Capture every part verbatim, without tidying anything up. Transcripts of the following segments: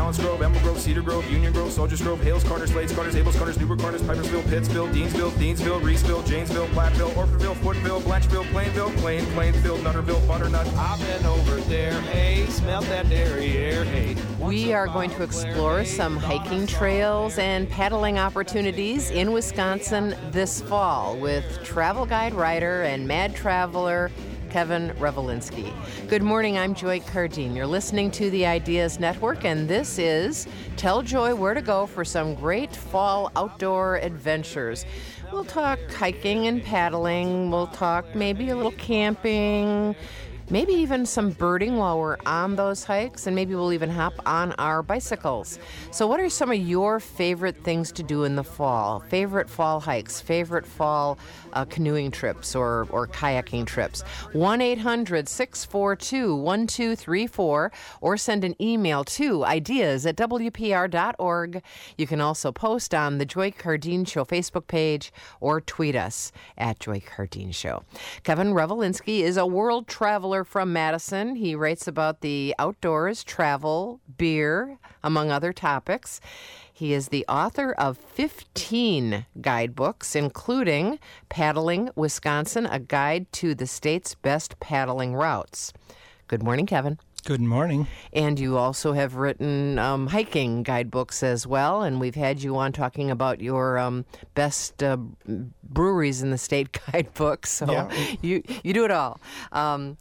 Balance Grove, Emerald Grove, Cedar Grove, Union Grove, Soldiers Grove, Hales, Carter, Slades, Carters, Abels, Carters, Newburgh, Carters, Pipersville, Pittsville, Deansville, Deansville, Reeseville, Janesville, Platteville, Orfordville, Footville, Blancheville, Plainville, Plain, Plainfield, Nutterville, Butternut. I've been over there, hey, smelt that dairy air, hey. We are going to explore some hiking trails and paddling opportunities in Wisconsin this fall with travel guide writer and mad traveler Kevin Revolinsky. Good morning, I'm Joy Cardine. You're listening to the Ideas Network, and this is Tell Joy Where to Go for some great fall outdoor adventures. We'll talk hiking and paddling. We'll talk maybe a little camping, maybe even some birding while we're on those hikes, and maybe we'll even hop on our bicycles. So what are some of your favorite things to do in the fall? Favorite fall hikes, favorite fall uh, canoeing trips or, or kayaking trips? one eight hundred six four two one two three four or send an email to ideas at w p r dot org. You can also post on the Joy Cardine Show Facebook page or tweet us at Joy Cardine Show. Kevin Revolinsky is a world traveler from Madison. He writes about the outdoors, travel, beer, among other topics. He is the author of fifteen guidebooks, including Paddling Wisconsin, a guide to the state's best paddling routes. Good morning, Kevin. Good morning. And you also have written um, hiking guidebooks as well, and we've had you on talking about your um, best uh, breweries in the state guidebooks. So yeah. you you do it all. Um,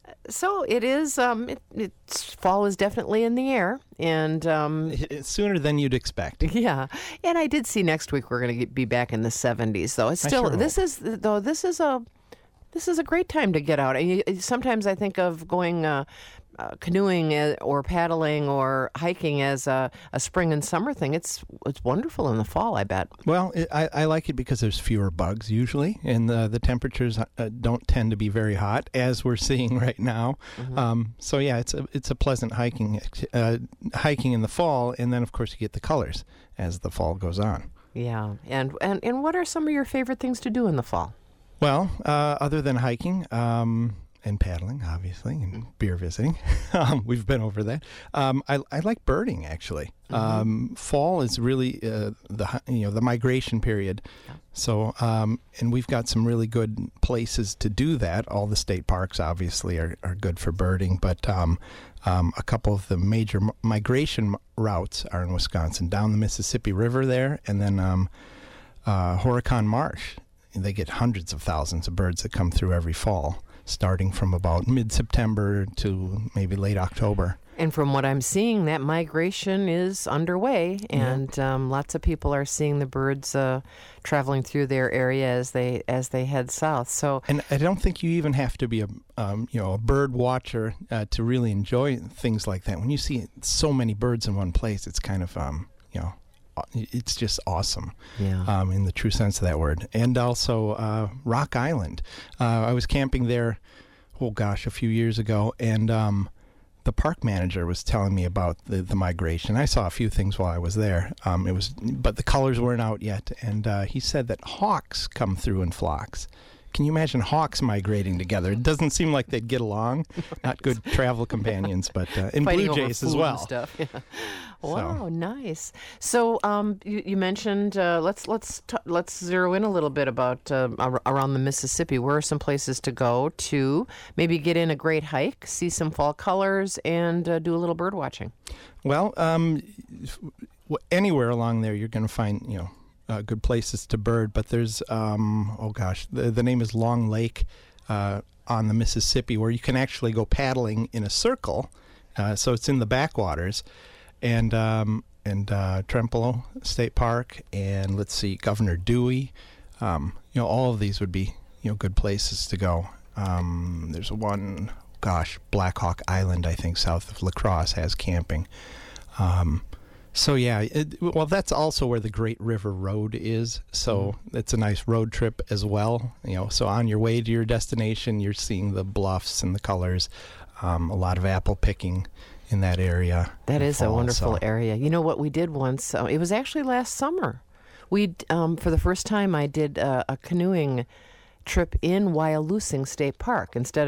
so it is. Um, it, it's fall is definitely in the air, and um, It's sooner than you'd expect. yeah. And I did see next week we're going to be back in the seventies. Though it's I still sure this hope. is though this is a this is a great time to get out. And you, sometimes I think of going. Uh, Uh, canoeing or paddling or hiking as a, a spring and summer thing. It's it's wonderful in the fall, I bet. Well, it, I, I like it because there's fewer bugs usually, and the, the temperatures uh, don't tend to be very hot, as we're seeing right now. Mm-hmm. Um, so yeah, it's a it's a pleasant hiking uh, hiking in the fall, and then of course you get the colors as the fall goes on. Yeah, and and, and what are some of your favorite things to do in the fall? Well, uh, other than hiking. Um, And paddling, obviously, and beer visiting. um, we've been over that. Um, I, I like birding, actually. Mm-hmm. Um, fall is really uh, the you know the migration period. Yeah. So, um, and we've got some really good places to do that. All the state parks, obviously, are, are good for birding, but um, um, a couple of the major m- migration routes are in Wisconsin, down the Mississippi River there, and then um, uh, Horicon Marsh. They get hundreds of thousands of birds that come through every fall, starting from about mid-September to maybe late October. And from what I'm seeing, that migration is underway, and yeah. um, lots of people are seeing the birds uh, traveling through their area as they as they head south. So, and I don't think you even have to be a um, you know a bird watcher uh, to really enjoy things like that. When you see so many birds in one place, it's kind of um, you know. It's just awesome, yeah. um, in the true sense of that word. And also uh, Rock Island. Uh, I was camping there, oh gosh, a few years ago, and um, the park manager was telling me about the, the migration. I saw a few things while I was there. Um, it was, but the colors weren't out yet, and uh, he said that hawks come through in flocks. Can you imagine hawks migrating together? It doesn't seem like they'd get along. Not good travel companions, but uh, and Fighting blue jays over as food well. And stuff. Yeah. Wow, So. nice. So um, you, you mentioned uh, let's let's t- let's zero in a little bit about uh, ar- around the Mississippi. Where are some places to go to maybe get in a great hike, see some fall colors, and uh, do a little bird watching? Well, um, anywhere along there, you're going to find you know. Uh, good places to bird, but there's, um, oh gosh, the, the name is Long Lake uh, on the Mississippi, where you can actually go paddling in a circle. Uh, so it's in the backwaters, and um, and uh, Trempealeau State Park, and let's see, Governor Dewey. Um, you know, all of these would be you know good places to go. Um, there's one, gosh, Black Hawk Island, I think, south of La Crosse has camping. Um, So, yeah, it, well, that's also where the Great River Road is. So mm. it's a nice road trip as well. You know, so on your way to your destination, you're seeing the bluffs and the colors. Um, a lot of apple picking in that area. That is fall, a wonderful so. area. You know what we did once? Uh, it was actually last summer. We, um, for the first time, I did uh, a canoeing trip in Wyalusing State Park instead of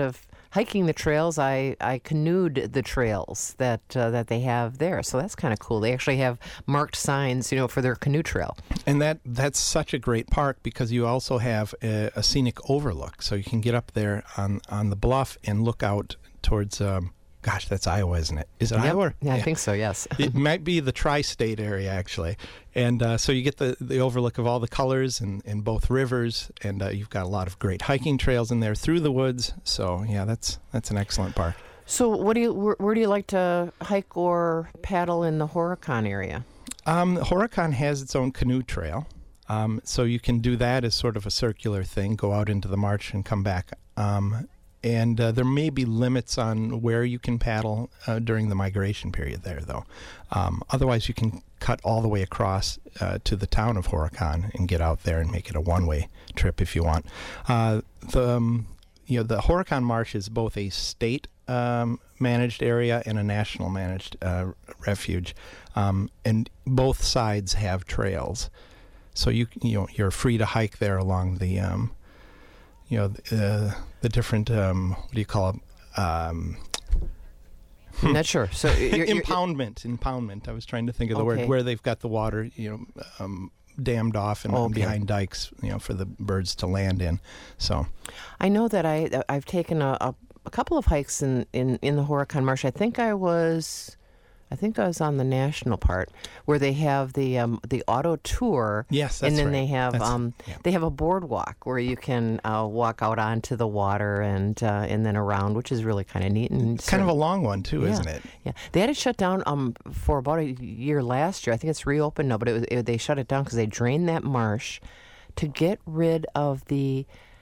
hiking the trails, I, I canoed the trails that uh, that they have there. So that's kind of cool. They actually have marked signs, you know, for their canoe trail. And that that's such a great park because you also have a, a scenic overlook. So you can get up there on, on the bluff and look out towards, um, gosh, that's Iowa, isn't it? Is it Yep. Iowa? Yeah, I think so, yes. It might be the tri-state area, actually. And uh, so you get the, the overlook of all the colors and, and both rivers, and uh, you've got a lot of great hiking trails in there through the woods. So, yeah, that's that's an excellent park. So what do you where, where do you like to hike or paddle in the Horicon area? Um, Horicon has its own canoe trail. Um, so you can do that as sort of a circular thing, go out into the marsh and come back. Um, and uh, there may be limits on where you can paddle uh, during the migration period there, though. Um, otherwise, you can cut all the way across uh, to the town of Horicon and get out there and make it a one-way trip if you want. Uh, the um, you know the Horicon Marsh is both a state um, managed area and a national managed uh, refuge, um, and both sides have trails. So you you know you're free to hike there along the um, you know the, uh, the different um, what do you call it? Um, I'm not sure. So you're, you're, impoundment, impoundment. I was trying to think of the Okay. word where they've got the water, you know, um, dammed off and Okay. behind dikes, you know, for the birds to land in. So I know that I I've taken a, a, a couple of hikes in, in, in the Horicon Marsh. I think I was I think I was on the national part where they have the um, the auto tour. Yes, that's and then right. they have That's- um, yeah. they have a boardwalk where you can uh, walk out onto the water and uh, and then around, which is really kind of neat and kind of a long one too, yeah. isn't it? Yeah, they had it shut down um for about a year last year. I think it's reopened now, but it was, it, they shut it down because they drained that marsh to get rid of the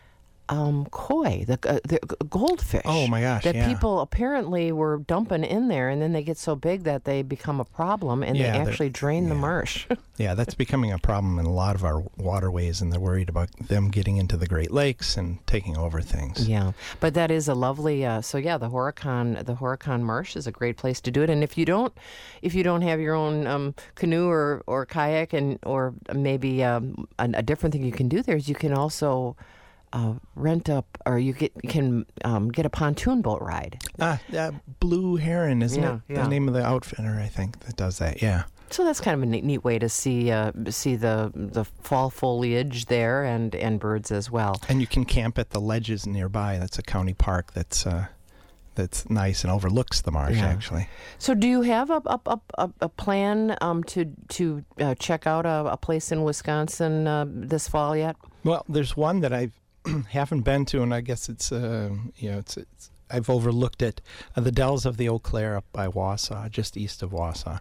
um koi, the, uh, the g- goldfish. Oh, my gosh, That yeah. people apparently were dumping in there, and then they get so big that they become a problem, and Yeah, they they're- actually drain the yeah. marsh. Yeah, that's becoming a problem in a lot of our waterways, and they're worried about them getting into the Great Lakes and taking over things. Yeah, but that is a lovely. Uh, so yeah, the Horicon, the Horicon Marsh is a great place to do it. And if you don't, if you don't have your own um, canoe or, or kayak, and or maybe um, a, a different thing you can do there is you can also uh, rent up, or you get you can um, get a pontoon boat ride. Ah, uh, Blue Heron, isn't Yeah, it? yeah. The name of the outfitter, I think, that does that. Yeah. So that's kind of a neat, neat way to see uh, see the the fall foliage there and, and birds as well. And you can camp at the ledges nearby. That's a county park that's uh, that's nice and overlooks the marsh, Yeah. actually. So, do you have a a, a, a- a plan um, to to uh, check out a, a place in Wisconsin uh, this fall yet? Well, there's one that I haven't been to, and I guess it's uh, you know it's, it's I've overlooked it. Uh, the Dells of the Eau Claire up by Wausau, just east of Wausau.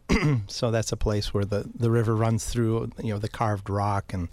So that's a place where the, the river runs through, you know, the carved rock and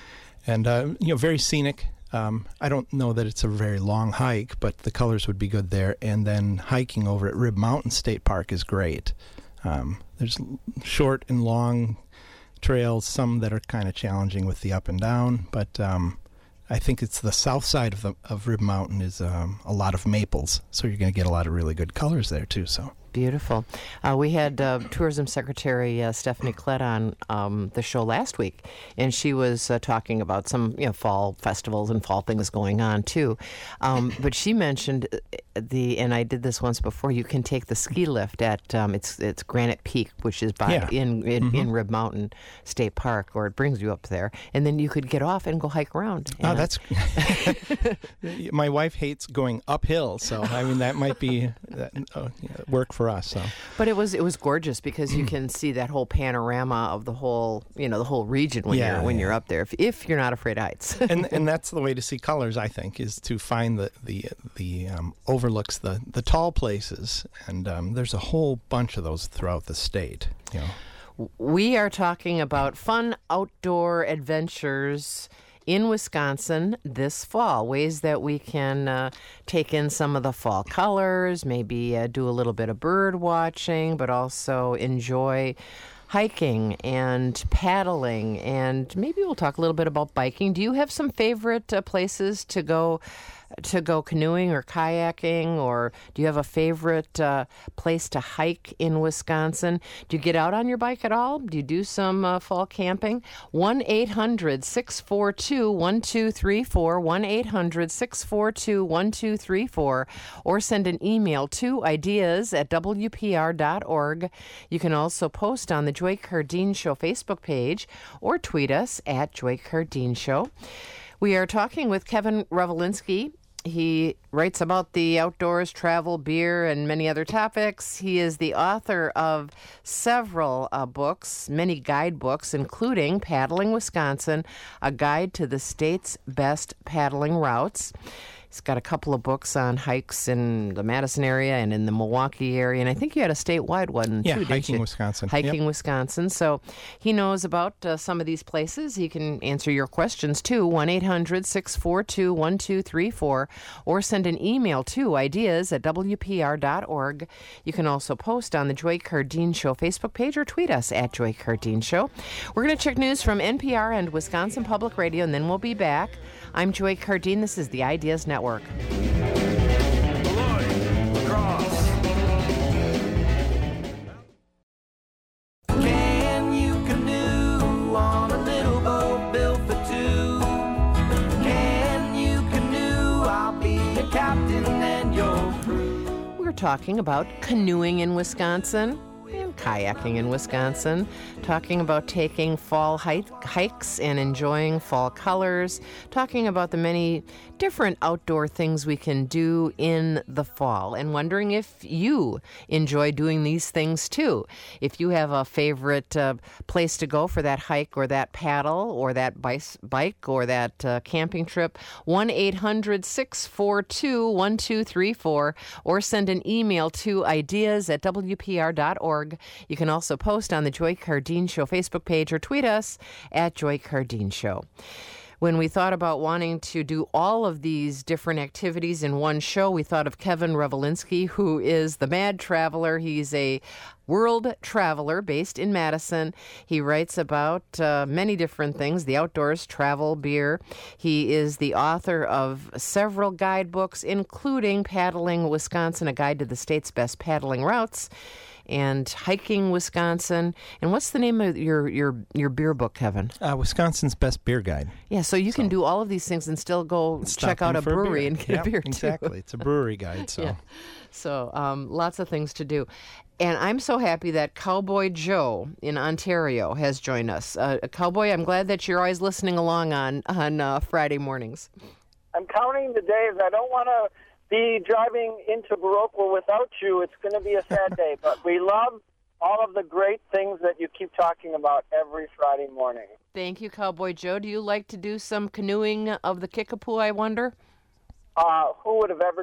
and uh, you know very scenic. Um, I don't know that it's a very long hike, but the colors would be good there. And then hiking over at Rib Mountain State Park is great. Um, there's l- short and long trails, some that are kind of challenging with the up and down, but um, I think it's the south side of the of Rib Mountain is um, a lot of maples, so you're going to get a lot of really good colors there too. So. Beautiful. Uh, we had uh, Tourism Secretary uh, Stephanie Klett on um, the show last week, and she was uh, talking about some you know fall festivals and fall things going on too. Um, but she mentioned the, and I did this once before. You can take the ski lift at um, it's it's Granite Peak, which is by Yeah. in in, Mhm. in Rib Mountain State Park, or it brings you up there, and then you could get off and go hike around. Oh, And, uh, that's my wife hates going uphill, so I mean that might be that, oh, yeah, work for us. So But it was it was gorgeous because you can see that whole panorama of the whole you know the whole region when Yeah, you're when yeah. you're up there. If, if you're not afraid of heights. and and that's the way to see colors, I think, is to find the the the um, overlooks the the tall places, and um, there's a whole bunch of those throughout the state. You know, We are talking about fun outdoor adventures in Wisconsin this fall, ways that we can uh, take in some of the fall colors, maybe uh, do a little bit of bird watching, but also enjoy hiking and paddling, and maybe we'll talk a little bit about biking. Do you have some favorite uh, places to go to go canoeing or kayaking, or do you have a favorite uh, place to hike in Wisconsin? Do you get out on your bike at all? Do you do some uh, fall camping? one eight hundred six four two one two three four, one eight hundred six four two one two three four, or send an email to ideas at w p r dot org. You can also post on the Joy Cardine Show Facebook page or tweet us at Joy Cardine Show. We are talking with Kevin Revolinsky. He writes about the outdoors, travel, beer, and many other topics. He is the author of several uh, books, many guidebooks, including Paddling Wisconsin, a guide to the state's best paddling routes. He's got a couple of books on hikes in the Madison area and in the Milwaukee area, and I think you had a statewide one, yeah, too, didn't Hiking you? Wisconsin. Hiking Yep. Wisconsin. So he knows about uh, some of these places. He can answer your questions, too, one eight hundred six four two one two three four, or send an email to ideas at w p r dot org. You can also post on the Joy Cardine Show Facebook page or tweet us at Joy Cardine Show. We're going to check news from N P R and Wisconsin Public Radio, and then we'll be back. I'm Joy Cardine. This is the Ideas Network. Can you canoe on a little boat built for two? Can you canoe? I'll be your captain and your crew. We're talking about canoeing in Wisconsin and kayaking in Wisconsin, talking about taking fall hike, hikes and enjoying fall colors, talking about the many different outdoor things we can do in the fall, and wondering if you enjoy doing these things too. If you have a favorite uh, place to go for that hike or that paddle or that bice, bike or that uh, camping trip, one eight hundred six four two one two three four, or send an email to ideas at w p r dot org. You can also post on the Joy Cardine Show Facebook page or tweet us at Joy Cardine Show. When we thought about wanting to do all of these different activities in one show, we thought of Kevin Revolinsky, who is the Mad Traveler. He's a world traveler based in Madison. He writes about uh, many different things, the outdoors, travel, beer. He is the author of several guidebooks, including Paddling Wisconsin, a guide to the state's best paddling routes, and Hiking Wisconsin. And what's the name of your your, your beer book, Kevin? Uh, Wisconsin's Best Beer Guide. Yeah, so you So- can do all of these things and still go Stop check out in a for brewery beer. and get Yep, a beer, too. Exactly. It's a brewery guide, so. Yeah. So um, lots of things to do. And I'm so happy that Cowboy Joe in Ontario has joined us. Uh, Cowboy, I'm glad that you're always listening along on, on uh, Friday mornings. I'm counting the days. I don't want to be driving into Baroqua without you. It's going to be a sad day, but we love all of the great things that you keep talking about every Friday morning. Thank you, Cowboy Joe. Do you like to do some canoeing of the Kickapoo, I wonder? Uh, who would have ever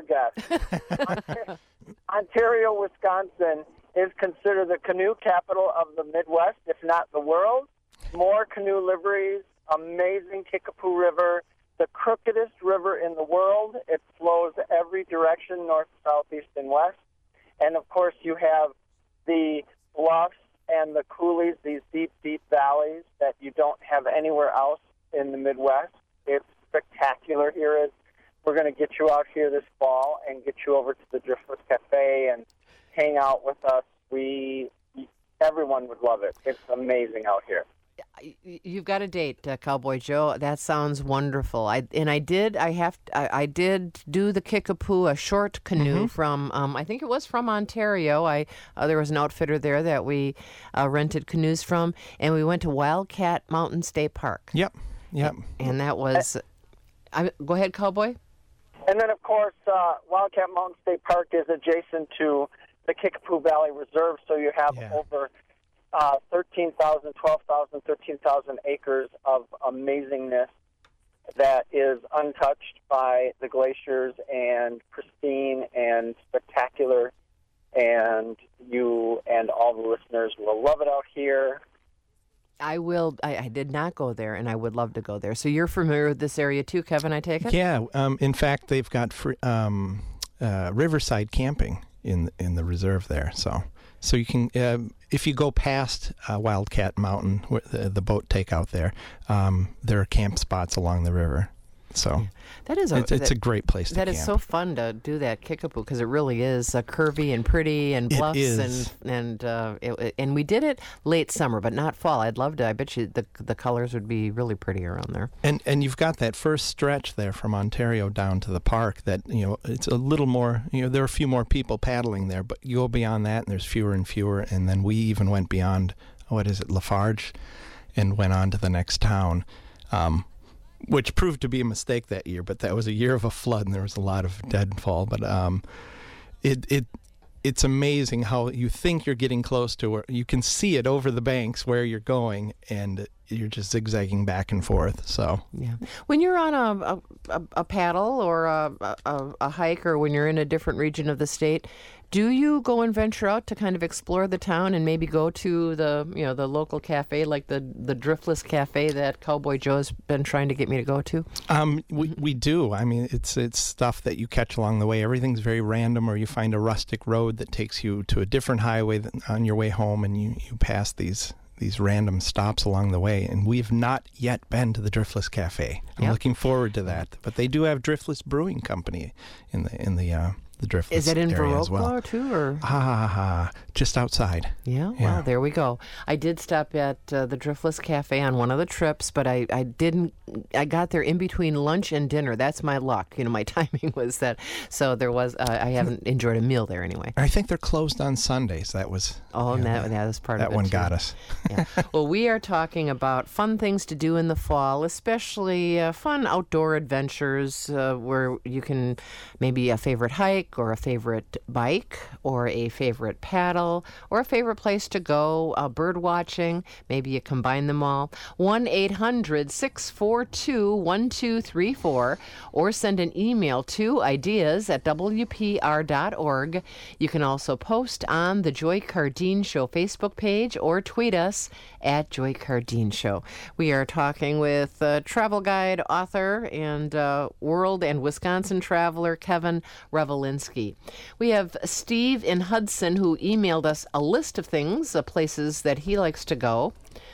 guessed? Ontario, Wisconsin is considered the canoe capital of the Midwest, if not the world. More canoe liveries, amazing Kickapoo River, the crookedest river in the world. It flows every direction, north, south, east, and west. And, of course, you have the bluffs and the coulees, these deep, deep valleys that you don't have anywhere else in the Midwest. It's spectacular here. We're going to get you out here this fall and get you over to the Driftwood Cafe and hang out with us. We, everyone would love it. It's amazing out here. You've got a date, uh, Cowboy Joe. That sounds wonderful. I and I did. I have. I, I did do the Kickapoo, a short canoe mm-hmm. from. Um, I think it was from Ontario. I uh, there was an outfitter there that we uh, rented canoes from, and we went to Wildcat Mountain State Park. Yep. Yep. And, and that was. I, go ahead, Cowboy. And then, of course, uh, Wildcat Mountain State Park is adjacent to the Kickapoo Valley Reserve, so you have yeah. over uh, thirteen thousand, twelve thousand, thirteen thousand acres of amazingness that is untouched by the glaciers and pristine and spectacular, and you and all the listeners will love it out here. I will. I, I did not go there, and I would love to go there. So you're familiar with this area too, Kevin, I take it? Yeah. Um, in fact, they've got free, um, uh, riverside camping in in the reserve there. So so you can, uh, if you go past uh, Wildcat Mountain, where the, the boat takeout there, um, there are camp spots along the river. So that is a, it's, it's that, a great place to That camp. is so fun to do that Kickapoo because it really is uh, curvy and pretty and It bluffs is. and and uh, it, and we did it late summer, but not fall. I'd love to. I bet you the the colors would be really pretty around there. And and you've got that first stretch there from Ontario down to the park that, you know, it's a little more, you know, there are a few more people paddling there, but you go beyond that and there's fewer and fewer. And then we even went beyond, what is it, Lafarge, and went on to the next town, um, which proved to be a mistake that year. But that was a year of a flood and there was a lot of deadfall. But um, it it it's amazing how you think you're getting close to where you can see it over the banks where you're going, and you're just zigzagging back and forth. So yeah, when you're on a a, a paddle or a, a a hike, or when you're in a different region of the state, do you go and venture out to kind of explore the town and maybe go to the you know the local cafe like the the Driftless Cafe that Cowboy Joe's been trying to get me to go to? Um, we we do. I mean, it's it's stuff that you catch along the way. Everything's very random, or you find a rustic road that takes you to a different highway than on your way home, and you, you pass these these random stops along the way. And we've not yet been to the Driftless Cafe. I'm Yep. looking forward to that. But they do have Driftless Brewing Company in the in the uh, the Driftless Is it in area as well. Viroqua too, or? Ha ha ha! Just outside. Yeah, Yeah. well, there we go. I did stop at uh, the Driftless Cafe on one of the trips, but I, I didn't, I got there in between lunch and dinner. That's my luck. You know, my timing was that. So there was, uh, I haven't enjoyed a meal there anyway. I think they're closed on Sundays. That was Oh, and you know, that, that was part that of it. one too. got us. Yeah. Well, we are talking about fun things to do in the fall, especially uh, fun outdoor adventures uh, where you can maybe a favorite hike or a favorite bike or a favorite paddle or a favorite place to go, uh, bird watching. Maybe you combine them all. one eight hundred six four two one two three four or send an email to ideas at w p r dot org. You can also post on the Joy Cardine Show Facebook page or tweet us at Joy Cardine Show. We are talking with uh, travel guide, author, and uh, world and Wisconsin traveler Kevin Revelinsky. We have Steve in Hudson who emailed us a list of things, uh, places that he likes to go.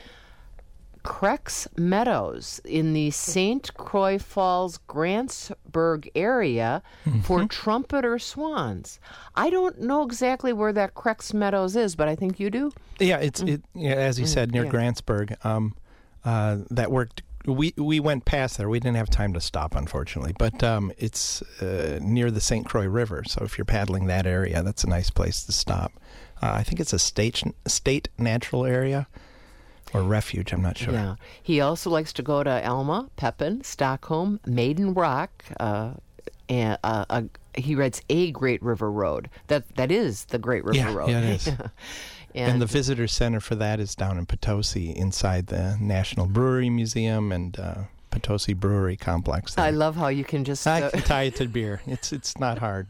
Crex Meadows in the Saint Croix Falls, Grantsburg area for trumpeter swans. I don't know exactly where that Crex Meadows is, but I think you do. Yeah, it's it. Yeah, as you said, near yeah. Grantsburg. Um, uh, that worked. We we went past there. We didn't have time to stop, unfortunately. But um, it's uh, near the Saint Croix River. So if you're paddling that area, that's a nice place to stop. Uh, I think it's a state state natural area or refuge. I'm not sure. Yeah. He also likes to go to Alma, Pepin, Stockholm, Maiden Rock, uh, and uh, uh, he writes a Great River Road. That that is the Great River Yeah, Road. yeah, it is. and, And the visitor center for that is down in Potosi, inside the National Brewery Museum and uh, Potosi Brewery Complex. I there. love how you can just. I Uh, can tie it to beer. It's it's not hard.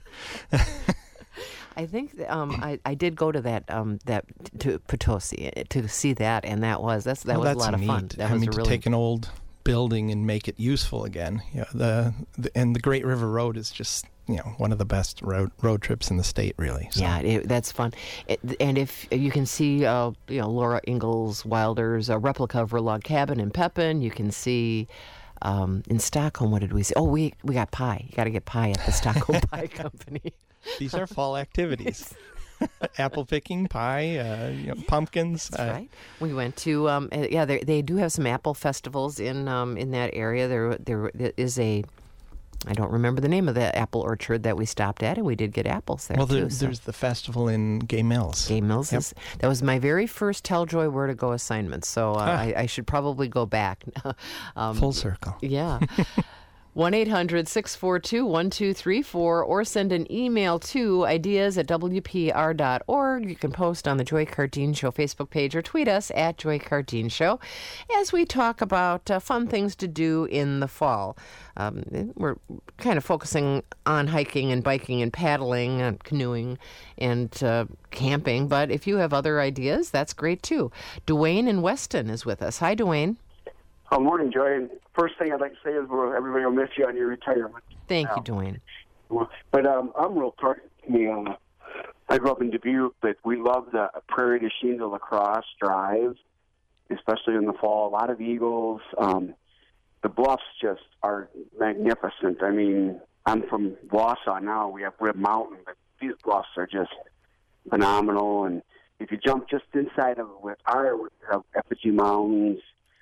I think um, I, I did go to that um, that to Potosi to see that, and that was that's that Well, was that's a lot neat. of fun. That I was mean, a to really take an old building and make it useful again. You know, the, the and the Great River Road is just you know one of the best road road trips in the state, really. So. Yeah, it, that's fun. It, and if you can see, uh, you know, Laura Ingalls Wilder's a replica of her log cabin in Pepin, you can see. Um, in Stockholm, what did we see? Oh, we we got pie. You got to get pie at the Stockholm Pie Company. These are fall activities. Apple picking, pie, uh, you know, pumpkins. That's uh, right. We went to um, uh, yeah. They they do have some apple festivals in um, in that area. There there is a. I don't remember the name of the apple orchard that we stopped at, and we did get apples there Well, too. there, so. there's the festival in Gay Mills. Gay Mills Yep. is that was my very first Tell Joy Where to Go assignment. So uh, Ah. I, I should probably go back. um, Full circle. Yeah. one eight hundred six four two one two three four or send an email to ideas at w p r dot org. You can post on the Joy Cardine Show Facebook page or tweet us at Joy Cardine Show as we talk about uh, fun things to do in the fall. Um, we're kind of focusing on hiking and biking and paddling and canoeing and uh, camping, but if you have other ideas, that's great too. Dwayne in Weston is with us. Hi, Dwayne. Oh, morning, Joy. And first thing I'd like to say is well, everybody will miss you on your retirement. Thank Now. you, Dwayne. Well, But um, I'm real target. Uh, I grew up in Dubuque, but we love the Prairie du Chien de La Crosse drive, especially in the fall. A lot of eagles. Um, the bluffs just are magnificent. I mean, I'm from Wausau now. We have Rib Mountain, but these bluffs are just phenomenal. And if you jump just inside of with our we have Effigy Mountains,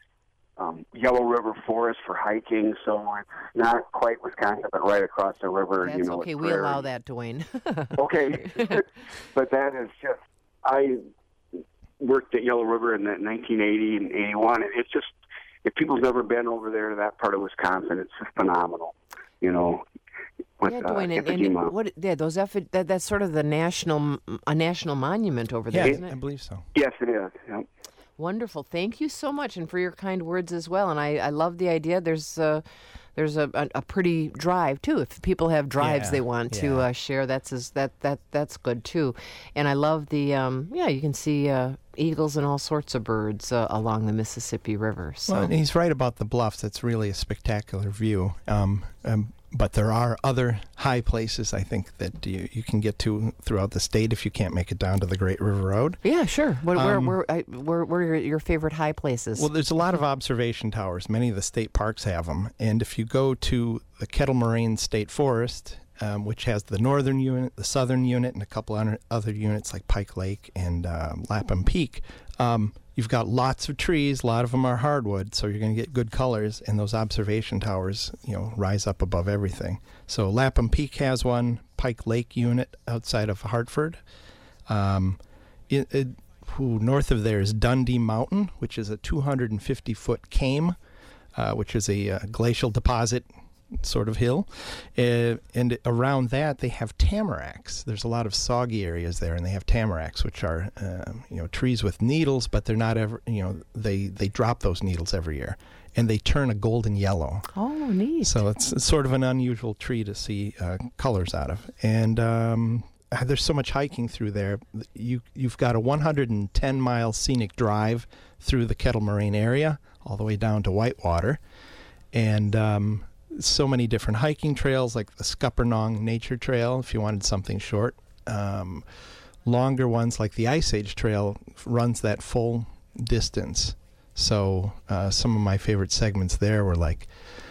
um, Yellow River Forest for hiking. So it's not quite Wisconsin, but right across the river. That's you know, okay. We allow that, Dwayne. Okay, but that is just I worked at Yellow River in nineteen eighty and eighty-one. And it's just if people's never been over there to that part of Wisconsin, it's just phenomenal. You know. With, yeah, Dwayne, uh, and, and what? Yeah, those effi- that that's sort of the national a national monument over there, Yeah, isn't it? I believe so. Yes, it is. Yeah. Wonderful. Thank you so much, and for your kind words as well. And I, I love the idea. There's uh, there's a, a, a pretty drive too. If people have drives Yeah, they want to yeah. uh, share, that's as, that that that's good too. And I love the um, yeah. You can see uh, eagles and all sorts of birds uh, along the Mississippi River. So Well, and he's right about the bluffs. It's really a spectacular view. Um, um, but there are other high places, I think, that you, you can get to throughout the state if you can't make it down to the Great River Road. yeah, sure. What, where Um, where I, where where are your, your favorite high places? Well, there's a lot of observation towers. Many of the state parks have them. And if you go to the Kettle Moraine State Forest, um, which has the northern unit, the southern unit, and a couple other other units like Pike Lake and uh, Lapham Peak, um, you've got lots of trees. A lot of them are hardwood, so you're going to get good colors. And those observation towers, you know, rise up above everything. So Lapham Peak has one. Pike Lake unit outside of Hartford. Um, it, it, ooh, north of there is Dundee Mountain, which is a two hundred fifty foot came, uh, which is a uh, glacial deposit sort of hill. Uh, and around that, they have tamaracks. There's a lot of soggy areas there, and they have tamaracks, which are uh, you know trees with needles, but they're not ever you know they they drop those needles every year, and they turn a golden yellow. oh, neat. So it's, it's sort of an unusual tree to see uh, colors out of. And um, there's so much hiking through there. You, you've got a one hundred ten mile scenic drive through the Kettle Moraine area, all the way down to Whitewater. And um, so many different hiking trails, like the Scuppernong Nature Trail, if you wanted something short. Um, longer ones, like the Ice Age Trail, runs that full distance. So uh, some of my favorite segments there were like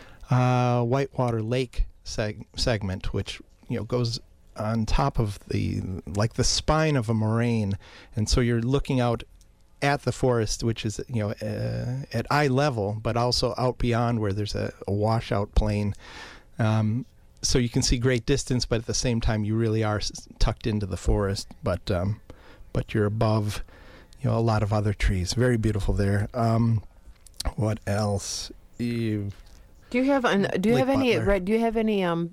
uh, Whitewater Lake seg- segment, which you know goes on top of the like the spine of a moraine, and so you're looking out at the forest, which is you know uh, at eye level, but also out beyond where there's a, a washout plain. Um, so you can see great distance, but at the same time you really are s- tucked into the forest, but um, but you're above. You know, a lot of other trees. Very beautiful there. Um, what else? You, Do you have an, do you Lake have any Butler. right, do you have any um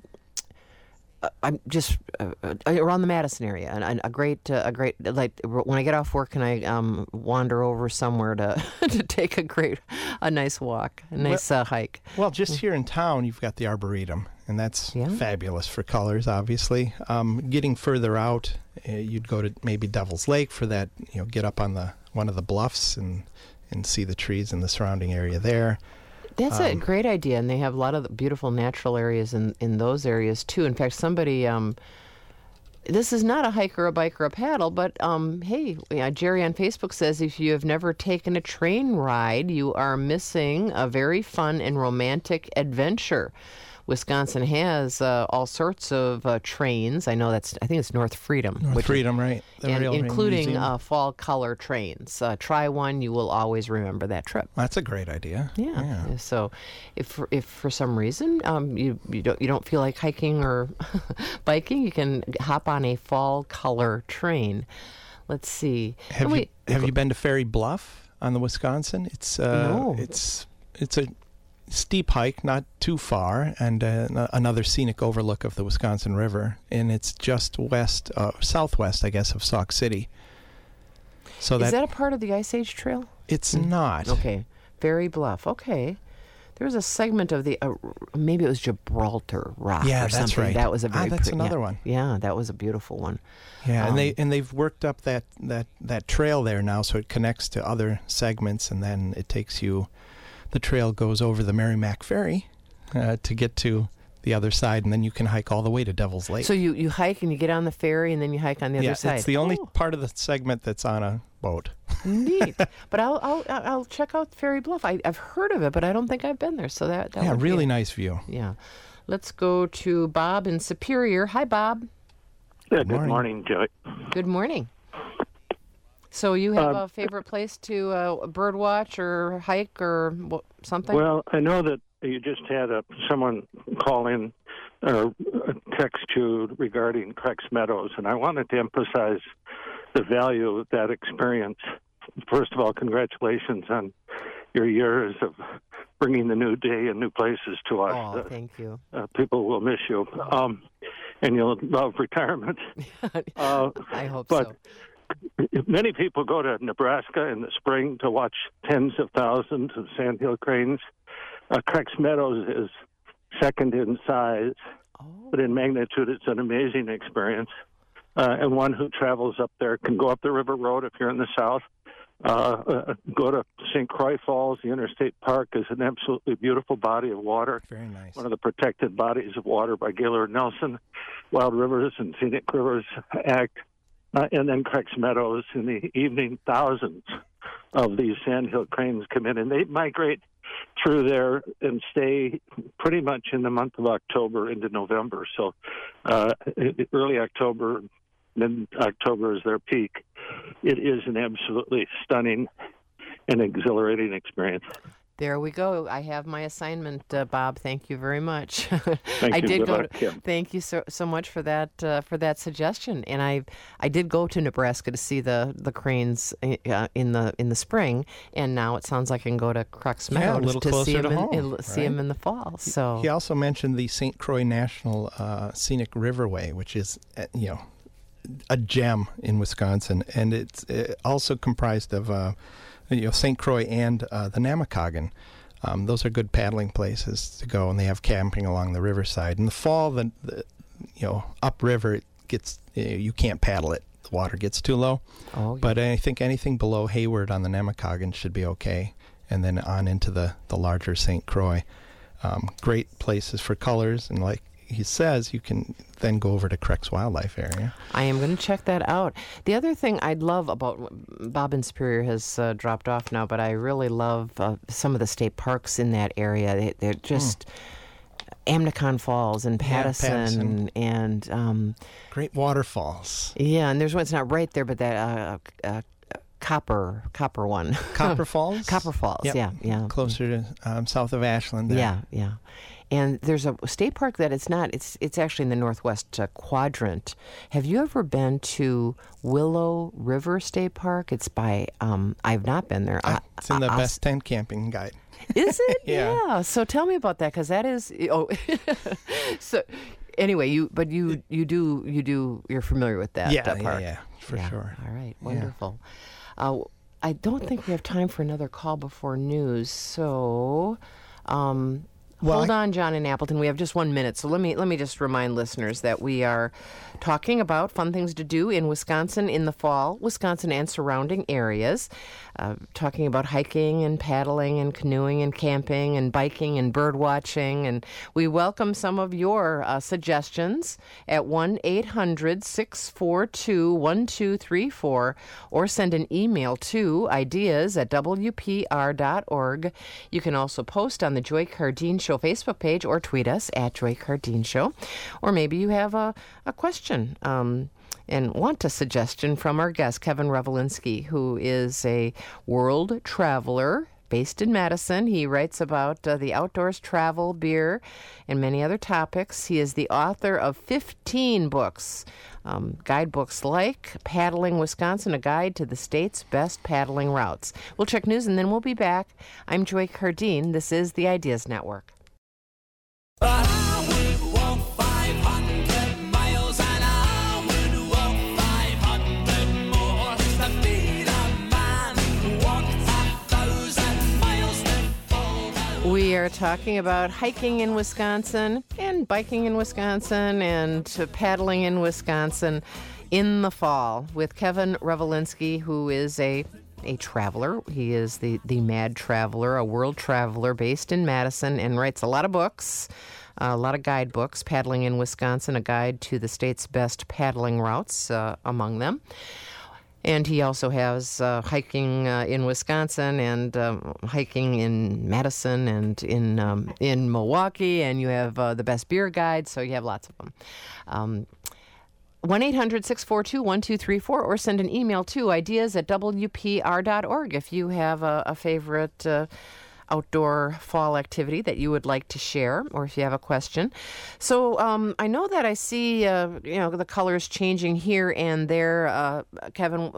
uh, I'm just uh, uh, around the Madison area and a great uh, a great like when I get off work can I um wander over somewhere to to take a great a nice walk, a nice uh, hike. well, just here in town, you've got the Arboretum, and that's Yeah. fabulous for colors, obviously. Um, getting further out, uh, you'd go to maybe Devil's Lake for that, you know, get up on the one of the bluffs and, and see the trees in the surrounding area there. That's a Um, great idea, and they have a lot of the beautiful natural areas in, in those areas too. In fact, somebody, um, this is not a hike or a bike or a paddle, but um, hey, yeah, Jerry on Facebook says if you have never taken a train ride, you are missing a very fun and romantic adventure. Wisconsin has uh, all sorts of uh, trains. I know that's, I think it's North Freedom. North which is- Freedom, right? The and Railway including Museum. uh, fall color trains. Uh, try one, you will always remember that trip. That's a great idea. Yeah. So, if if for some reason um, you you don't you don't feel like hiking or biking, you can hop on a fall color train. Let's see. Have And you we- have you been to Ferry Bluff on the Wisconsin? It's uh, No. it's it's a steep hike, not too far, and uh, n- another scenic overlook of the Wisconsin River, and it's just west, uh, southwest, I guess, of Sauk City. So Is that, that a part of the Ice Age Trail? it's not. Okay, Ferry Bluff. Okay. There was a segment of the uh, maybe it was Gibraltar Rock Yeah, or that's something. right. That was a Ah, very that's pre- another yeah. one. Yeah, that was a beautiful one. Yeah, and they Um, and they've worked up that, that, that trail there now, so it connects to other segments, and then it takes you. The trail goes over the Merrimack Ferry uh, to get to the other side, and then you can hike all the way to Devil's Lake. So you, you hike and you get on the ferry and then you hike on the yeah, other side. it's the only Oh, part of the segment that's on a boat. neat. But I'll, I'll I'll check out Ferry Bluff. I, I've heard of it, but I don't think I've been there. So that, that Yeah, would be really a- nice view. Yeah. Let's go to Bob in Superior. Hi, Bob. Yeah, good morning. morning, Joey. Good morning. So you have Uh, a favorite place to uh, bird watch or hike or wh- something? Well, I know that you just had a, someone call in or text you regarding Crex Meadows, and I wanted to emphasize the value of that experience. First of all, congratulations on your years of bringing the new day and new places to us. oh, Uh, thank you. uh, people will miss you, um, and you'll love retirement. Uh, I hope but so. many people go to Nebraska in the spring to watch tens of thousands of sandhill cranes. Uh, Crex Meadows is second in size, Oh, but in magnitude, it's an amazing experience. Uh, and one who travels up there can go up the River Road if you're in the south. Uh, uh, go to Saint Croix Falls. The Interstate Park is an absolutely beautiful body of water. Very nice. One of the protected bodies of water by Gaylord Nelson, Wild Rivers and Scenic Rivers Act. Uh, and then Crex Meadows in the evening, thousands of these sandhill cranes come in, and they migrate through there and stay pretty much in the month of October into November. So uh, early October, mid-October is their peak. It is an absolutely stunning and exhilarating experience. there we go. I have my assignment, uh, Bob. Thank you very much. Thank I you. did Good go. luck, To, Kim. thank you so so much for that uh, for that suggestion. And I I did go to Nebraska to see the the cranes uh, in the in the spring, and now it sounds like I can go to Crex Yeah, a Meadows little to see closer him to in, home, in- see right? him in the fall. So He also mentioned the Saint Croix National uh, Scenic Riverway, which is, uh, you know, a gem in Wisconsin, and it's uh, also comprised of, uh, you know, Saint Croix and uh, the Namakagon. Um, those are good paddling places to go, and they have camping along the riverside. In the fall, the, the you know, upriver, it gets uh, you can't paddle it; the water gets too low. oh, yeah. But I think anything below Hayward on the Namakagon should be okay, and then on into the the larger Saint Croix. Um, great places for colors, and like he says, you can then go over to Crex Wildlife Area. I am going to check that out. The other thing I'd love about Bob in Superior has uh, dropped off now, but I really love uh, some of the state parks in that area. They, they're just Amnicon Falls and Yeah, Pattison, Pattison. and um, Great waterfalls. yeah, and there's one. It's not right there, but that uh, uh, copper copper one, Copper Falls? Copper Falls. Yep. Yeah, yeah. Closer to um, south of Ashland there. Yeah, yeah. And there's a state park that it's not, it's it's actually in the northwest uh, quadrant. Have you ever been to Willow River State Park? It's by, um, I've not been there. Uh, I- it's in the I- I'll best tent camping guide. Is it? Yeah. So tell me about that, because that is, oh, so anyway, you, but you, you do, you do, you're familiar with that yeah, uh, yeah, park. yeah, for Yeah. sure. All right, wonderful. Uh, I don't think we have time for another call before news, so um, Well, hold I- on, John in Appleton. We have just one minute, so let me let me just remind listeners that we are talking about fun things to do in Wisconsin in the fall, Wisconsin and surrounding areas. Uh, talking about hiking and paddling and canoeing and camping and biking and bird watching, and we welcome some of your uh, suggestions at one eight hundred six four two one two three four, or send an email to ideas at w p r dot org. You can also post on the Joy Cardine Show Facebook page or tweet us at Joy Cardine Show, or maybe you have a, a question um, and want a suggestion from our guest, Kevin Revelinsky, who is a world traveler based in Madison. He writes about uh, the outdoors, travel, beer, and many other topics. He is the author of fifteen books, um, guidebooks like Paddling Wisconsin, a guide to the state's best paddling routes. We'll check news and then we'll be back. I'm Joy Cardine. This is the Ideas Network. But I would walk five hundred miles and I would walk five hundred more to be the man who walked a thousand miles before. We are talking about hiking in Wisconsin and biking in Wisconsin and uh, paddling in Wisconsin in the fall with Kevin Revelinsky, who is a a traveler. He is the, the Mad Traveler, a world traveler based in Madison, and writes a lot of books, uh, a lot of guidebooks. Paddling in Wisconsin, a guide to the state's best paddling routes uh, among them. And he also has uh, hiking uh, in Wisconsin and um, hiking in Madison and in um, in Milwaukee. And you have uh, the best beer guide, so you have lots of them. Um, one eight hundred six four two one two three four or send an email to ideas at w p r dot org if you have a, a favorite uh, outdoor fall activity that you would like to share, or if you have a question. So um, I know that I see, uh, you know, the colors changing here and there. Uh, Kevin,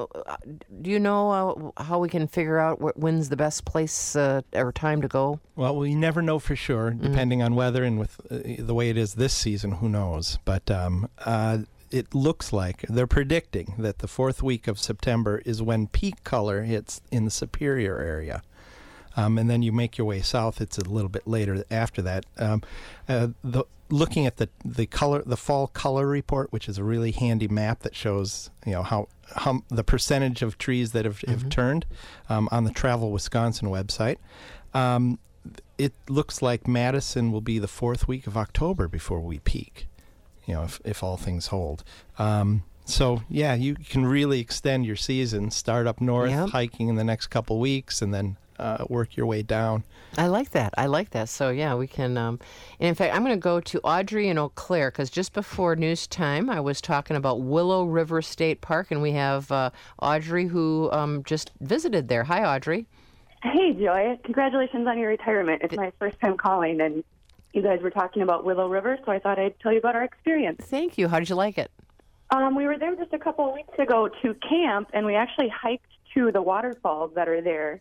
do you know uh, how we can figure out wh- when's the best place uh, or time to go? Well, we never know for sure, depending mm-hmm. on weather, and with uh, the way it is this season, who knows? But um, uh, it looks like they're predicting that the fourth week of September is when peak color hits in the Superior area. Um, and then you make your way south. It's a little bit later after that. Um, uh, the, looking at the the color, the fall color report, which is a really handy map that shows you know how, how the percentage of trees that have, mm-hmm. have turned um, on the Travel Wisconsin website. Um, it looks like Madison will be the fourth week of October before we peak. You know, if if all things hold. Um, So, yeah, you can really extend your season, start up north, yep. hiking in the next couple weeks, and then uh, work your way down. I like that. I like that. So, yeah, we can... Um, and in fact, I'm going to go to Audrey in Eau Claire, because just before news time, I was talking about Willow River State Park, and we have uh, Audrey who um, just visited there. Hi, Audrey. Hey, Joy. Congratulations on your retirement. It's my first time calling, and you guys were talking about Willow River, so I thought I'd tell you about our experience. Thank you. How did you like it? Um, we were there just a couple of weeks ago to camp, and we actually hiked to the waterfalls that are there.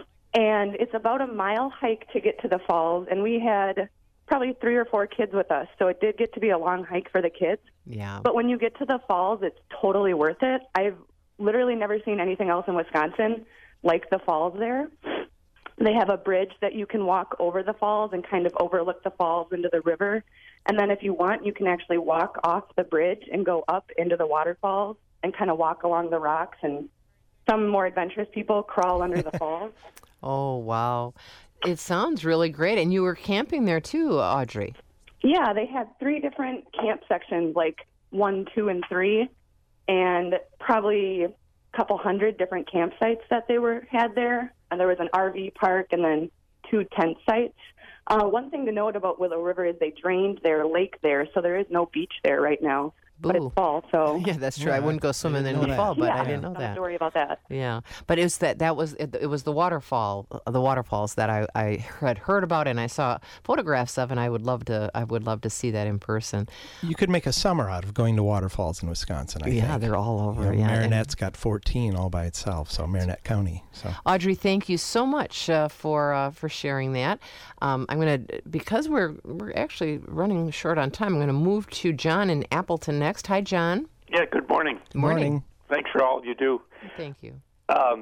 And it's about a mile hike to get to the falls, and we had probably three or four kids with us, so it did get to be a long hike for the kids. Yeah. But when you get to the falls, it's totally worth it. I've literally never seen anything else in Wisconsin like the falls there. They have a bridge that you can walk over the falls and kind of overlook the falls into the river. And then if you want, you can actually walk off the bridge and go up into the waterfalls and kind of walk along the rocks. And some more adventurous people crawl under the falls. Oh, wow. It sounds really great. And you were camping there too, Audrey. Yeah, they had three different camp sections, like one, two, and three, and probably a couple hundred different campsites that they were had there. And there was an R V park and then two tent sites. Uh, one thing to note about Willow River is they drained their lake there, so there is no beach there right now. But it's fall, so yeah, that's true. Yeah, I wouldn't go swimming in the fall, but yeah, I didn't know that. Don't worry about that. Yeah, but it was that that was it, it was the waterfall, uh, the waterfalls that I, I had heard about and I saw photographs of, and I would love to I would love to see that in person. You could make a summer out of going to waterfalls in Wisconsin. I yeah, think. they're all over. You know, yeah, Marinette's got fourteen all by itself, so Marinette County. So Audrey, thank you so much uh, for uh, for sharing that. Um, I'm gonna because we're we're actually running short on time. I'm going to move to John in Appleton next. Hi, John. Yeah, good morning. Morning. Thanks for all you do. Thank you. Um,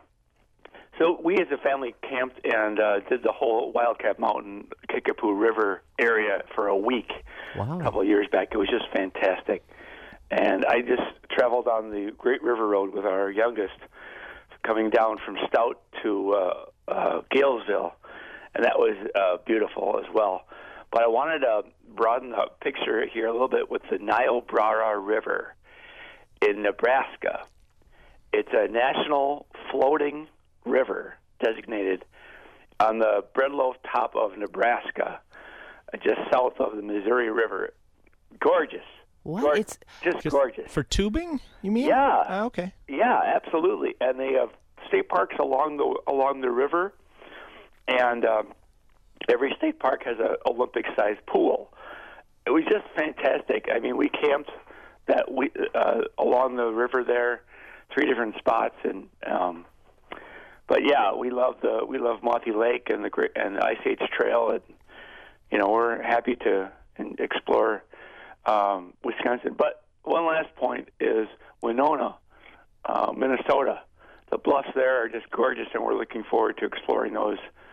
so we as a family camped and uh, did the whole Wildcat Mountain, Kickapoo River area for a week Wow. a couple of years back. It was just fantastic. And I just traveled on the Great River Road with our youngest, coming down from Stout to uh, uh, Galesville, and that was uh, beautiful as well. But I wanted to broaden the picture here a little bit with the Niobrara River in Nebraska. It's a national floating river designated on the breadloaf top of Nebraska, just south of the Missouri River. Gorgeous. What? Gorgeous. It's just, Just gorgeous. for tubing, you mean? Yeah. Ah, okay. Yeah, absolutely. And they have state parks along the along the river, and um, every state park has an Olympic-sized pool. It was just fantastic. I mean, we camped that we uh, along the river there, three different spots, and um, but yeah, we love the we love Monty Lake and the Great and the Ice Age Trail, and you know we're happy to explore um, Wisconsin. But one last point is Winona, uh, Minnesota. The bluffs there are just gorgeous, and we're looking forward to exploring those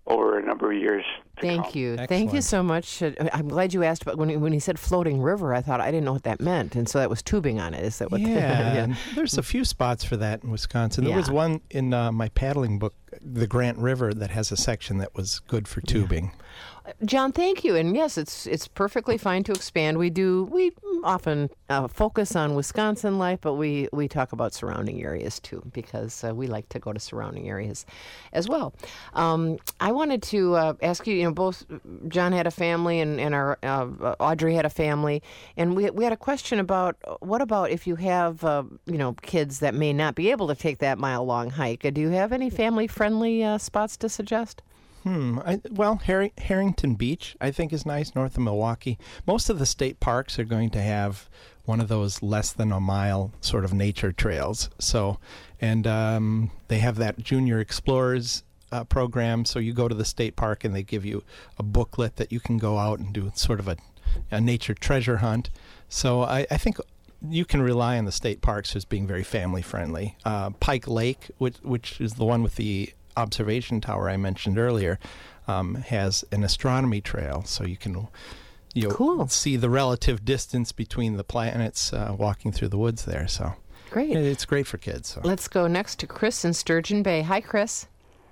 over a number of years to Thank come. you. Excellent. Thank you so much. Uh, I'm glad you asked, but when he, when he said floating river, I thought I didn't know what that meant, and so that was tubing on it. Is that what? Yeah, yeah. and there's a few spots for that in Wisconsin. There Yeah. was one in uh, my paddling book, the Grant River, that has a section that was good for tubing. John, thank you. And yes, it's it's perfectly fine to expand. We do we often uh, focus on Wisconsin life, but we, we talk about surrounding areas too, because uh, we like to go to surrounding areas as well. Um, I wanted to uh, ask you. You know, both John had a family, and and our uh, Audrey had a family, and we we had a question about what about if you have uh, you know kids that may not be able to take that mile long hike? Do you have any family friendly uh, spots to suggest? Hmm. I, well, Harry, Harrington Beach, I think, is nice, north of Milwaukee. Most of the state parks are going to have one of those less than a mile sort of nature trails. So, and um, they have that Junior Explorers uh, program. So you go to the state park and they give you a booklet that you can go out and do sort of a, a nature treasure hunt. So I, I think you can rely on the state parks as being very family friendly. Uh, Pike Lake, which which is the one with the observation tower I mentioned earlier, um, has an astronomy trail, so you can you know, Cool. see the relative distance between the planets uh, walking through the woods there. So Great. it's great for kids. So. Let's go next to Chris in Sturgeon Bay. Hi, Chris.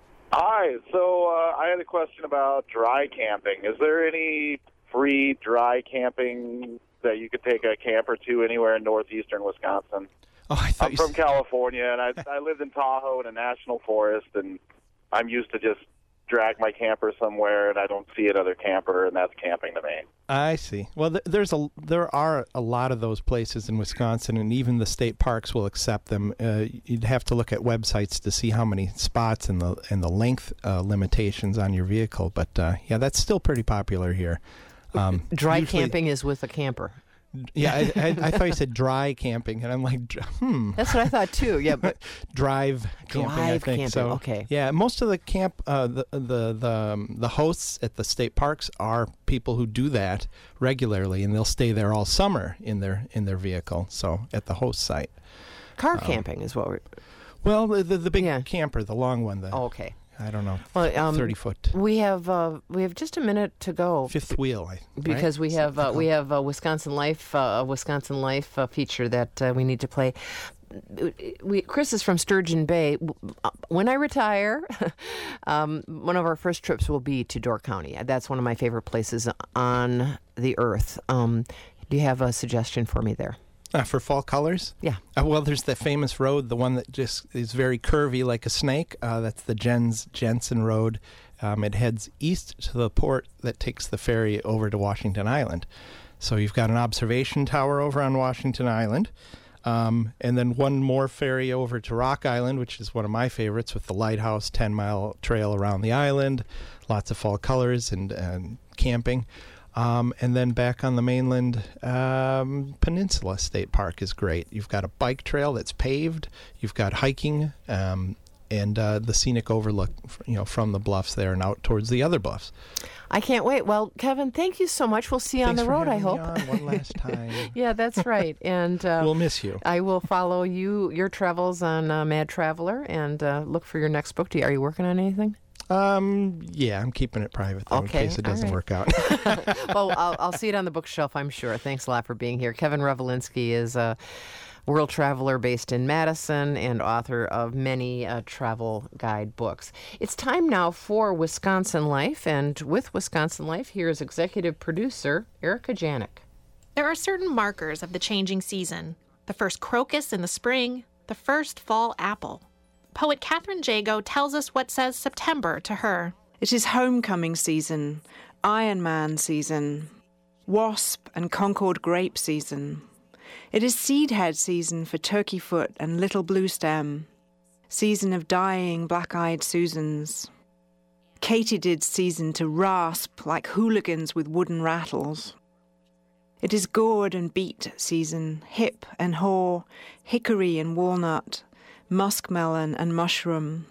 Hi. So uh, I had a question about dry camping. Is there any free dry camping that you could take a camper to anywhere in northeastern Wisconsin? Oh, I thought I'm you from said- California, and I, I lived in Tahoe in a national forest, and I'm used to just drag my camper somewhere, and I don't see another camper, and that's camping to me. I see. Well, th- there's a there are a lot of those places in Wisconsin, and even the state parks will accept them. Uh, you'd have to look at websites to see how many spots and the and the length uh, limitations on your vehicle. But uh, yeah, that's still pretty popular here. Um, Dry usually- camping is with a camper. Yeah, I, I, I thought you said dry camping, and I'm like, dr- hmm. That's what I thought too. Yeah, but Drive camping, I Drive think. camping, So, okay. Yeah, most of the camp, uh, the the the, um, the hosts at the state parks are people who do that regularly, and they'll stay there all summer in their in their vehicle. So at the host site. car Um, camping is what we're. Well, the the, the big Yeah. camper, the long one, the Oh, okay. I don't know, Well, um, thirty foot We have uh, we have just a minute to go fifth wheel, I, because right? we have uh, Something we called- have a Wisconsin Life uh, a Wisconsin Life uh, feature that uh, we need to play. We, Chris is from Sturgeon Bay. When I retire, um, one of our first trips will be to Door County. That's one of my favorite places on the earth. Um, do you have a suggestion for me there? Uh, for fall colors? Yeah. Uh, well, there's the famous road, the one that just is very curvy like a snake. Uh, that's the Jens Jensen Road. Um, it heads east to the port that takes the ferry over to Washington Island. So you've got an observation tower over on Washington Island. Um, and then one more ferry over to Rock Island, which is one of my favorites, with the lighthouse, ten-mile trail around the island, lots of fall colors and, and camping. Um, and then back on the mainland, um, Peninsula State Park is great. You've got a bike trail that's paved. You've got hiking um, and uh, the scenic overlook, you know, from the bluffs there and out towards the other bluffs. I can't wait. Well, Kevin, thank you so much. We'll see you Thanks on the for road, I having me hope. on one last time. Yeah, that's right. And uh, We'll miss you. I will follow you, your travels on uh, Mad Traveler, and uh, look for your next book. Do you, are you working on anything? Um, yeah, I'm keeping it private, though, Okay, in case it all doesn't right. work out. Well, I'll, I'll see it on the bookshelf, I'm sure. Thanks a lot for being here. Kevin Revelinsky is a world traveler based in Madison and author of many uh, travel guide books. It's time now for Wisconsin Life, and with Wisconsin Life, here is executive producer Erica Janik. There are certain markers of the changing season. The first crocus in the spring, the first fall apple. Poet Catherine Jago tells us what says September to her. It is homecoming season, Iron Man season, wasp and Concord grape season. It is seedhead season for turkeyfoot and little blue stem, season of dying black-eyed Susans. Katydid season to rasp like hooligans with wooden rattles. It is gourd and beet season, hip and haw, hickory and walnut, muskmelon and mushroom.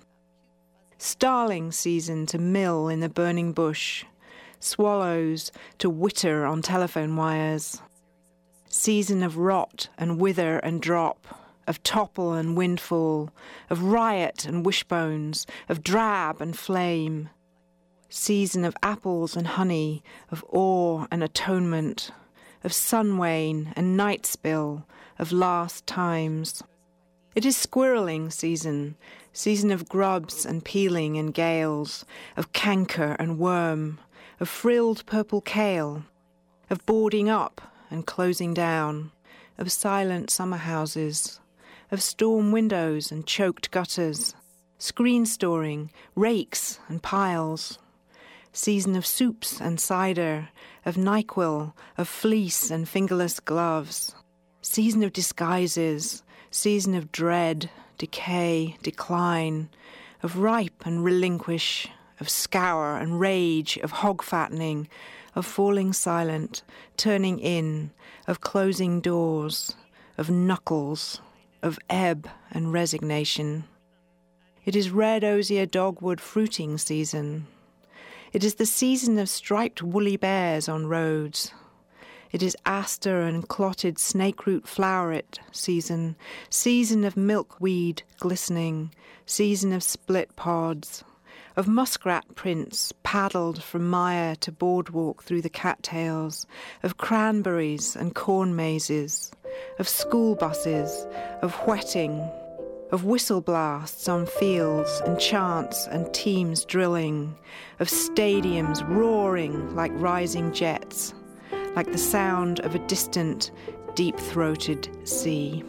Starling season to mill in the burning bush, swallows to witter on telephone wires. Season of rot and wither and drop, of topple and windfall, of riot and wishbones, of drab and flame. season of apples and honey, of awe and atonement, of sun wane and night spill, of last times. It is squirreling season, season of grubs and peeling and gales, of canker and worm, of frilled purple kale, of boarding up and closing down, of silent summer houses, of storm windows and choked gutters, screen storing, rakes and piles, season of soups and cider, of NyQuil, of fleece and fingerless gloves, season of disguises, season of dread, decay, decline, of ripe and relinquish, of scour and rage, of hog fattening, of falling silent, turning in, of closing doors, of knuckles, of ebb and resignation. It is red osier dogwood fruiting season. It is the season of striped woolly bears on roads. It is aster and clotted snakeroot floweret season, season of milkweed glistening, season of split pods, of muskrat prints paddled from mire to boardwalk through the cattails, of cranberries and corn mazes, of school buses, of whetting, of whistle blasts on fields and chants and teams drilling, of stadiums roaring like rising jets, like the sound of a distant, deep-throated sea.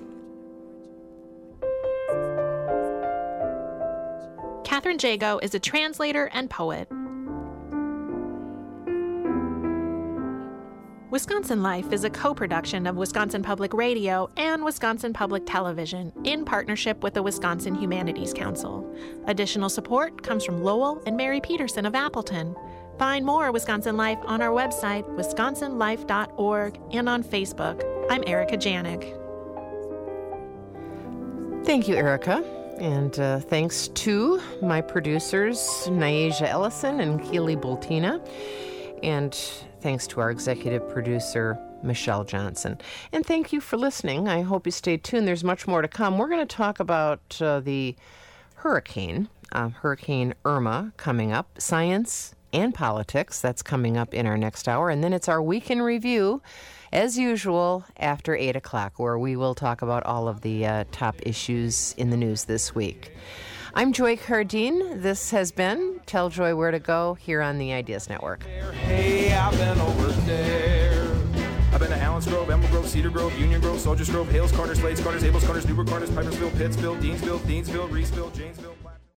Kathryn Jago is a translator and poet. Wisconsin Life is a co-production of Wisconsin Public Radio and Wisconsin Public Television in partnership with the Wisconsin Humanities Council. Additional support comes from Lowell and Mary Peterson of Appleton. Find more Wisconsin Life on our website, wisconsin life dot org, and on Facebook. I'm Erica Janik. Thank you, Erica. And uh, thanks to my producers, Nyasia Ellison and Keely Bultina. And thanks to our executive producer, Michelle Johnson. And thank you for listening. I hope you stay tuned. There's much more to come. We're going to talk about uh, the hurricane, uh, Hurricane Irma, coming up. Science and politics, that's coming up in our next hour. And then it's our week in review, as usual, after eight o'clock, where we will talk about all of the uh, top issues in the news this week. I'm Joy Cardine. This has been Tell Joy Where to Go here on the Ideas Network. Hey, I've been over there. I've been to Allens Grove, Emerald Grove, Cedar Grove, Union Grove, Soldiers Grove, Hales, Carter, Slades, Carters, Abels, Carters, Newburgh, Carters, Pipersville, Pittsville, Deansville, Deansville, Reesville, Janesville.